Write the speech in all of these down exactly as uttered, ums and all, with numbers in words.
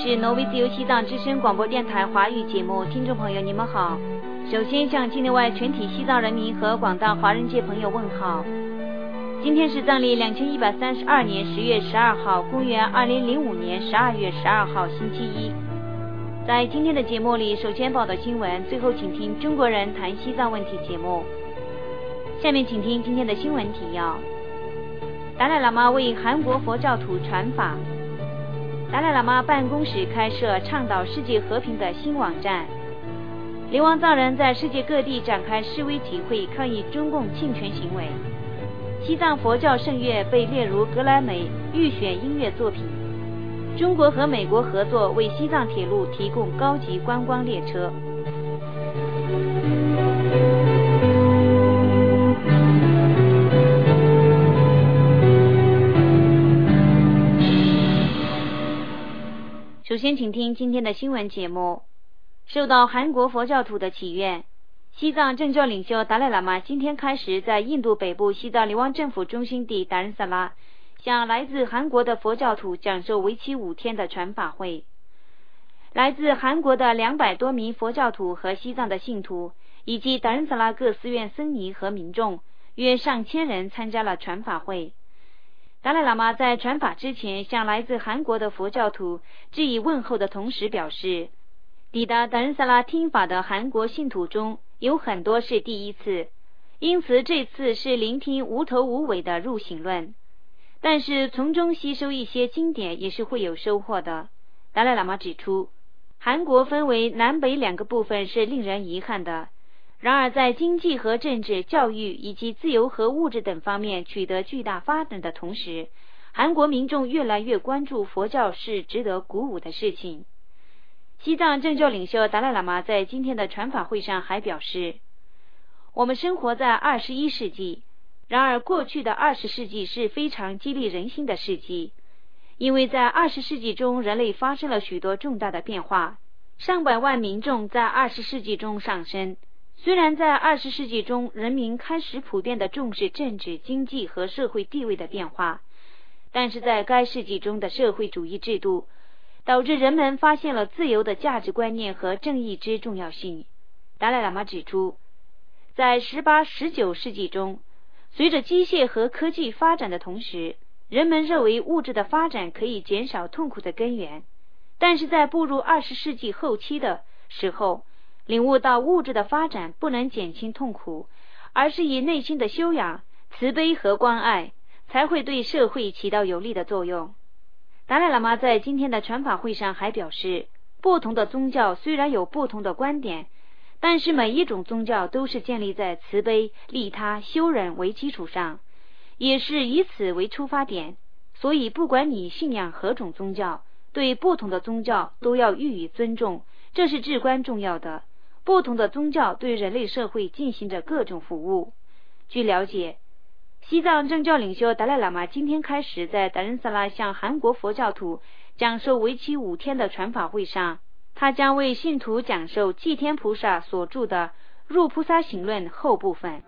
是挪威自由西藏之声广播电台华语节目，听众朋友你们好。首先向境内外全体西藏人民和广大华人界朋友问好。今天是藏历两千一百三十二年十月十二号，公元二零零五年十二月十二号星期一。在今天的节目里，首先报道新闻，最后请听中国人谈西藏问题节目。下面请听今天的新闻提要。达赖喇嘛为韩国佛教徒传法。达赖喇嘛办公室开设倡导世界和平的新网站。流亡藏人在世界各地展开示威集会，抗议中共侵权行为。西藏佛教圣乐被列入格莱美预选音乐作品。中国和美国合作为西藏铁路提供高级观光列车。首先请听今天的新闻节目。受到韩国佛教徒的祈愿，西藏政教领袖达赖喇嘛今天开始在印度北部西藏流亡政府中心地达仁萨拉向来自韩国的佛教徒讲授为期五天的传法会。来自韩国的两百多名佛教徒和西藏的信徒，以及达仁萨拉各寺院僧尼和民众约上千人参加了传法会。达赖喇嘛在传法之前向来自韩国的佛教徒致以问候的同时表示，抵达达仁萨拉听法的韩国信徒中有很多是第一次，因此这次是聆听无头无尾的入行论，但是从中吸收一些经典也是会有收获的。达赖喇嘛指出，韩国分为南北两个部分是令人遗憾的，然而在经济和政治、教育以及自由和物质等方面取得巨大发展的同时，韩国民众越来越关注佛教是值得鼓舞的事情。西藏政教领袖达赖喇嘛在今天的传法会上还表示，我们生活在二十一世纪，然而过去的二十世纪是非常激励人心的世纪，因为在二十世纪中人类发生了许多重大的变化，上百万民众在二十世纪中上升。虽然在二十世纪中人民开始普遍地重视政治、经济和社会地位的变化，但是在该世纪中的社会主义制度导致人们发现了自由的价值观念和正义之重要性。达赖喇嘛指出，在十八、十九世纪中，随着机械和科技发展的同时，人们认为物质的发展可以减少痛苦的根源，但是在步入二十世纪后期的时候，领悟到物质的发展不能减轻痛苦，而是以内心的修养、慈悲和关爱才会对社会起到有利的作用。达赖喇嘛在今天的传法会上还表示，不同的宗教虽然有不同的观点，但是每一种宗教都是建立在慈悲、利他、修忍为基础上，也是以此为出发点，所以不管你信仰何种宗教，对不同的宗教都要予以尊重，这是至关重要的。不同的宗教对人类社会进行着各种服务。据了解，西藏政教领袖达赖喇嘛今天开始在达仁萨拉向韩国佛教徒讲授为期五天的传法会上，他将为信徒讲授祭天菩萨所著的《入菩萨行论》后部分。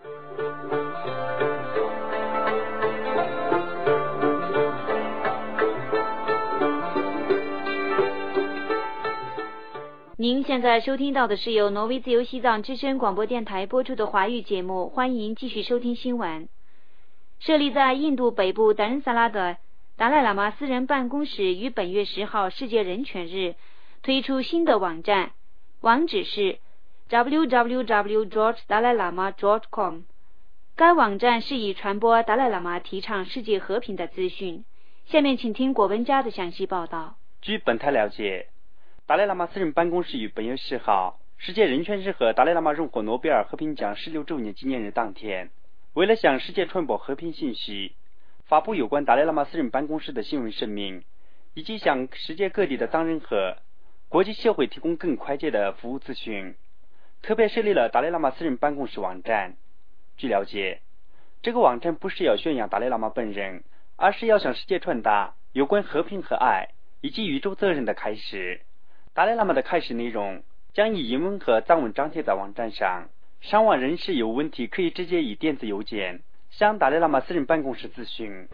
您现在收听到的是由挪威自由西藏之声广播电台播出的华语节目，欢迎继续收听新闻。设立在印度北部达仁萨拉的达赖喇嘛私人办公室于本月十号世界人权日推出新的网站，网址是 double-u double-u double-u 点 达赖喇嘛 点 com。 该网站是以传播达赖喇嘛提倡世界和平的资讯。下面请听果文家的详细报道。 据本台了解，达赖喇嘛私人办公室于本月十号世界人权日和达赖喇嘛荣获诺贝尔和平奖十六周年纪念日当天，为了向世界传播和平信息，发布有关达赖喇嘛私人办公室的新闻声明，以及向世界各地的藏人和国际社会提供更快捷的服务资讯，特别设立了达赖喇嘛私人办公室网站。据了解，这个网站不是要宣扬达赖喇嘛本人，而是要向世界传达有关和平和爱以及宇宙责任的开示。达赖喇嘛的开示内容将以英文和藏文张贴在网站上，上网人士有问题可以直接以电子邮件向达赖喇嘛私人办公室咨询。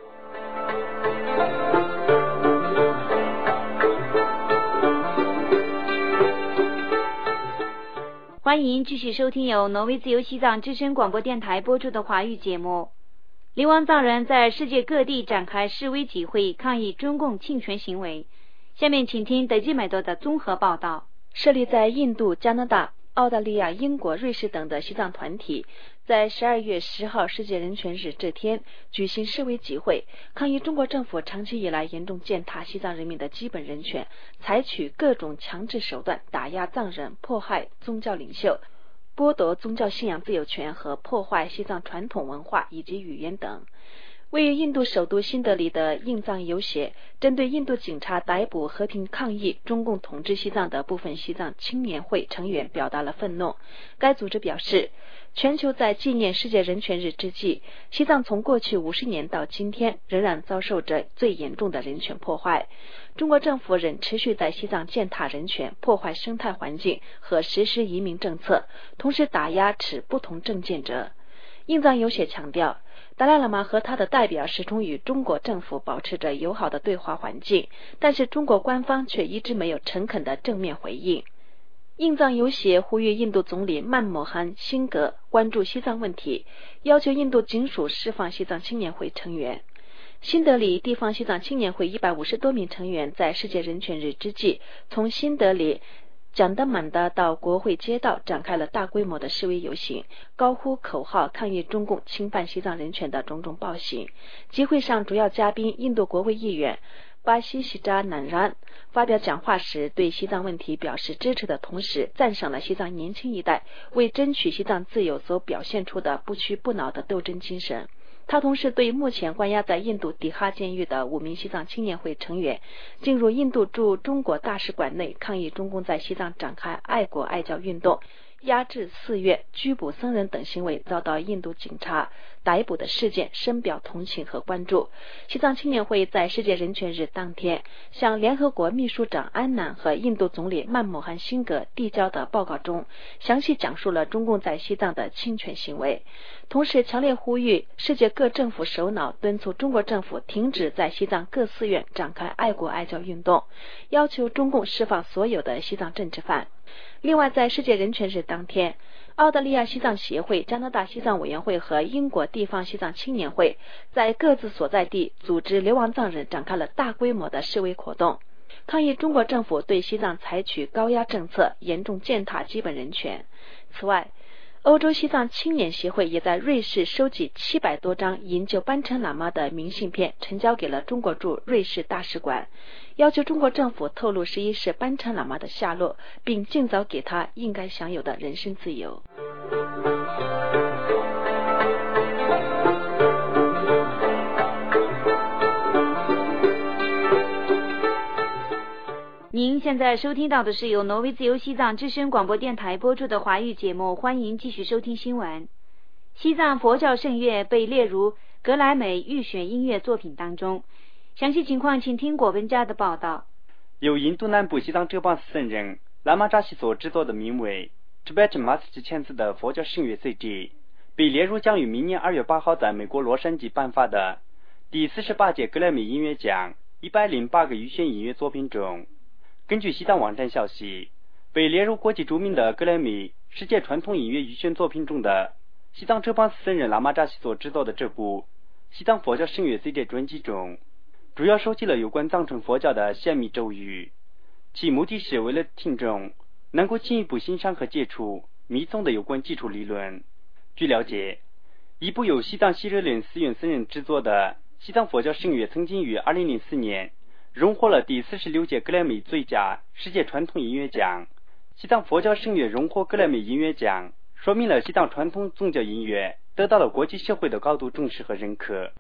欢迎继续收听由挪威自由西藏之声广播电台播出的华语节目。流亡藏人在世界各地展开示威集会，抗议中共侵权行为。下面请听德基买多的综合报道。 设立在印度、加拿大、澳大利亚、英国、瑞士等的西藏团体在十二月十号世界人权日这天举行示威集会，抗议中国政府长期以来严重践踏西藏人民的基本人权，采取各种强制手段打压藏人，迫害宗教领袖，剥夺宗教信仰自由权和破坏西藏传统文化以及语言等。位于印度首都新德里的印藏游协针对印度警察逮捕和平抗议中共统治西藏的部分西藏青年会成员表达了愤怒。该组织表示，全球在纪念世界人权日之际，西藏从过去五十年到今天仍然遭受着最严重的人权破坏。中国政府仍持续在西藏践踏人权，破坏生态环境和实施移民政策，同时打压持不同政见者。印藏游协强调，达赖喇嘛和他的代表始终与中国政府保持着友好的对话环境，但是中国官方却一直没有诚恳的正面回应。印藏游协呼吁印度总理曼莫罕辛格关注西藏问题，要求印度警署释放西藏青年会成员。新德里地方西藏青年会一百五十多名成员在世界人权日之际，从新德里蒋德满达到国会街道展开了大规模的示威游行，高呼口号抗议中共侵犯西藏人权的种种暴行。集会上主要嘉宾印度国会议员巴西西扎南然发表讲话时，对西藏问题表示支持的同时，赞赏了西藏年轻一代为争取西藏自由所表现出的不屈不挠的斗争精神。他同时对目前关押在印度迪哈监狱的五名西藏青年会成员进入印度驻中国大使馆内抗议中共在西藏展开爱国爱教运动、压制寺院、拘捕僧人等行为遭到印度警察逮捕的事件深表同情和关注。西藏青年会在世界人权日当天向联合国秘书长安南和印度总理曼莫罕辛格递交的报告中，详细讲述了中共在西藏的侵权行为，同时强烈呼吁世界各政府首脑敦促中国政府停止在西藏各寺院展开爱国爱教运动，要求中共释放所有的西藏政治犯。另外，在世界人权日当天，澳大利亚西藏协会、加拿大西藏委员会和英国地方西藏青年会在各自所在地组织流亡藏人展开了大规模的示威活动，抗议中国政府对西藏采取高压政策，严重践踏基本人权。此外，欧洲西藏青年协会也在瑞士收集七百多张营救班禅喇嘛的明信片，呈交给了中国驻瑞士大使馆，要求中国政府透露十一世班禅喇嘛的下落，并尽早给他应该享有的人身自由。 您现在收听到的是由挪威自由西藏之声广播电台播出的华语节目，欢迎继续收听新闻。西藏佛教圣乐被列入格莱美预选音乐作品当中，详细情况请听果文家的报道。 由印度南部西藏哲蚌寺僧人拉玛扎西所制作的名为 Tibetan Master 签字的佛教圣乐 C D 被列入将于明年二月八号在美国洛杉矶颁发的第四十八届格莱美音乐奖一百零八个预选音乐作品中。根据西藏网站消息，被列入国际著名的格莱美世界传统音乐预选作品中的西藏哲蚌寺僧人拉玛扎西所制作的这部西藏佛教圣乐 C D 专辑中，主要收集了有关藏传佛教的显密咒语，其目的是为了听众能够进一步欣赏和接触密宗的有关基础理论。据了解，一部由西藏西热林寺院僧人制作的西藏佛教圣乐曾经于二零零四年荣获了第四十六届格莱美最佳世界传统音乐奖。西藏佛教圣乐荣获格莱美音乐奖，说明了西藏传统宗教音乐得到了国际社会的高度重视和认可。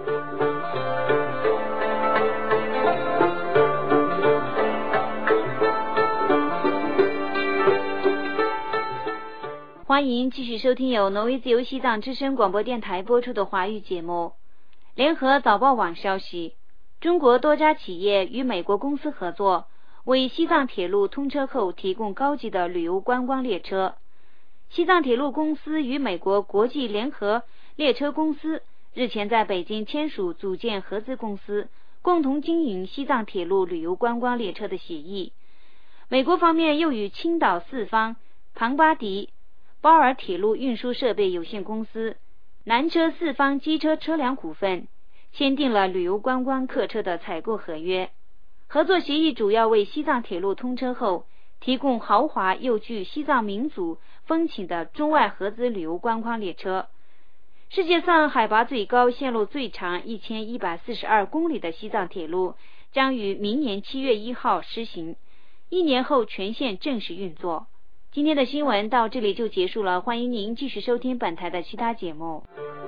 欢迎继续收听由挪威自由西藏之声广播电台播出的华语节目。联合早报网消息，中国多家企业与美国公司合作，为西藏铁路通车后提供高级的旅游观光列车。西藏铁路公司与美国国际联合列车公司日前在北京签署组建合资公司，共同经营西藏铁路旅游观光列车的协议。美国方面又与青岛四方庞巴迪、包尔铁路运输设备有限公司、南车四方机车车辆股份签订了旅游观光客车的采购合约。合作协议主要为西藏铁路通车后提供豪华又具西藏民族风情的中外合资旅游观光列车。世界上海拔最高、线路最长一千一百四十二公里的西藏铁路将于明年七月一号施行，一年后全线正式运作。今天的新闻到这里就结束了，欢迎您继续收听本台的其他节目。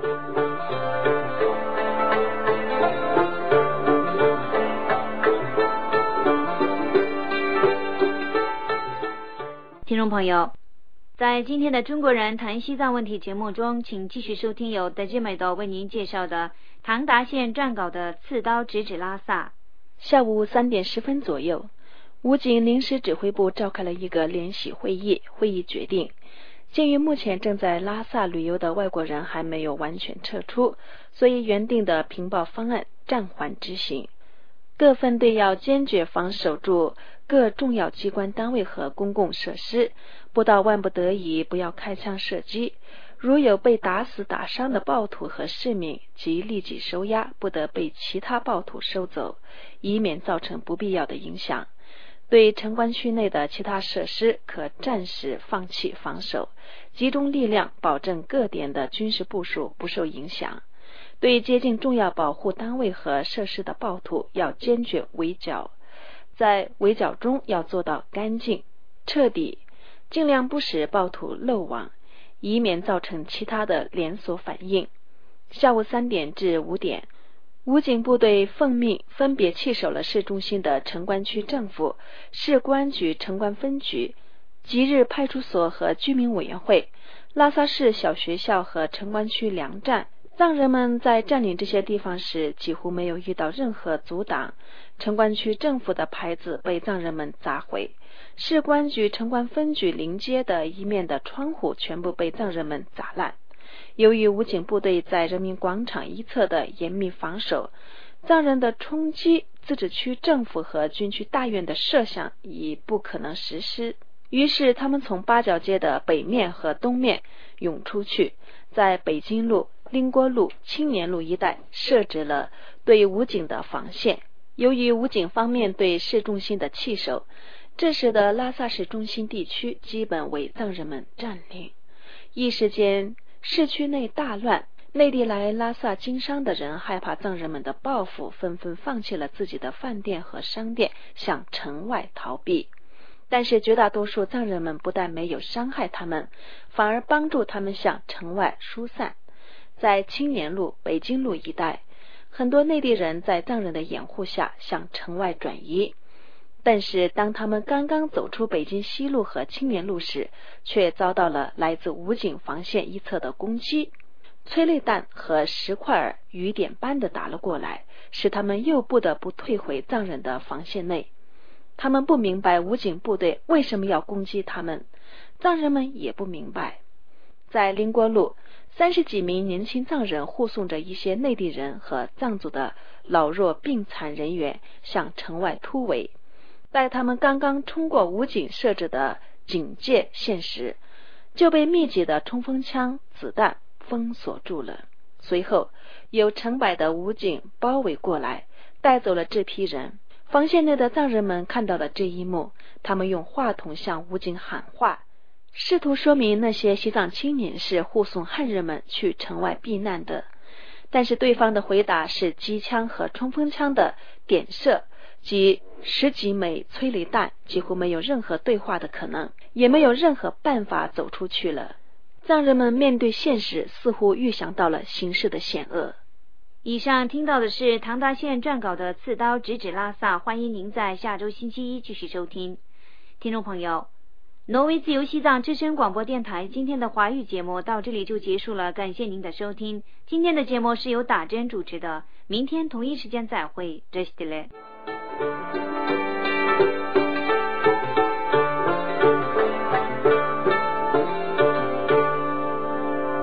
听众朋友，在今天的中国人谈西藏问题节目中，请继续收听由德基美豆为您介绍的唐达县撰稿的刺刀直指拉萨。 下午三点十分左右，武警临时指挥部召开了一个联席会议，会议决定，鉴于目前正在拉萨旅游的外国人还没有完全撤出，所以原定的平报方案暂缓执行。各分队要坚决防守住各重要机关单位和公共设施，不到万不得已不要开枪射击，如有被打死打伤的暴徒和市民，即立即收押，不得被其他暴徒收走，以免造成不必要的影响。对城关区内的其他设施可暂时放弃防守，集中力量保证各点的军事部署不受影响。对接近重要保护单位和设施的暴徒要坚决围剿，在围剿中要做到干净彻底，尽量不使暴徒漏网，以免造成其他的连锁反应。下午三点至五点，武警部队奉命分别弃守了市中心的城关区政府、市公安局城关分局、吉日派出所和居民委员会、拉萨市小学校和城关区粮站。藏人们在占领这些地方时几乎没有遇到任何阻挡，城关区政府的牌子被藏人们砸毁，市公安局城关分局临街的一面的窗户全部被藏人们砸烂。由于武警部队在人民广场一侧的严密防守，藏人的冲击自治区政府和军区大院的设想已不可能实施，于是他们从八角街的北面和东面涌出去，在北京路、拎锅路、青年路一带设置了对武警的防线。由于武警方面对市中心的弃守，这时的拉萨市中心地区基本为藏人们占领，一时间市区内大乱，内地来拉萨经商的人害怕藏人们的报复，纷纷放弃了自己的饭店和商店，向城外逃避。但是绝大多数藏人们不但没有伤害他们，反而帮助他们向城外疏散。在青年路、北京路一带，很多内地人在藏人的掩护下向城外转移，但是当他们刚刚走出北京西路和青年路时，却遭到了来自武警防线一侧的攻击，催泪弹和石块儿雨点般的打了过来，使他们又不得不退回藏人的防线内。他们不明白武警部队为什么要攻击他们，藏人们也不明白。在拎锅路，三十几名年轻藏人护送着一些内地人和藏族的老弱病残人员向城外突围，待他们刚刚冲过武警设置的警戒线时，就被密集的冲锋枪子弹封锁住了。随后有成百的武警包围过来，带走了这批人。防线内的藏人们看到了这一幕，他们用话筒向武警喊话，试图说明那些西藏青年是护送汉人们去城外避难的，但是对方的回答是机枪和冲锋枪的点射及十几枚催泪弹，几乎没有任何对话的可能，也没有任何办法走出去了。藏人们面对现实，似乎预想到了形势的险恶。 以上听到的是唐达县撰稿的刺刀直指拉萨，欢迎您在下周星期一继续收听。听众朋友，挪威自由西藏之声广播电台今天的华语节目到这里就结束了，感谢您的收听。今天的节目是由打针主持的，明天同一时间再会，这是的嘞。